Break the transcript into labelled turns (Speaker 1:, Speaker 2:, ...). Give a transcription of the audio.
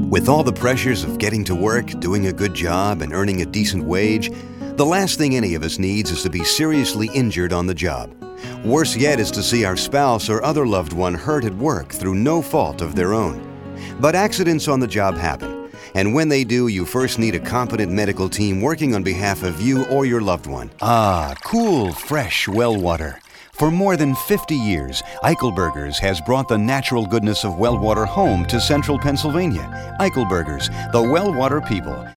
Speaker 1: With all the pressures of getting to work, doing a good job, and earning a decent wage, the last thing any of us needs is to be seriously injured on the job. Worse yet is to see our spouse or other loved one hurt at work through no fault of their own. But accidents on the job happen, and when they do, you first need a competent medical team working on behalf of you or your loved one. Ah, cool, fresh well water. For more than 50 years, Eichelberger's has brought the natural goodness of well water home to central Pennsylvania. Eichelberger's, the well water people.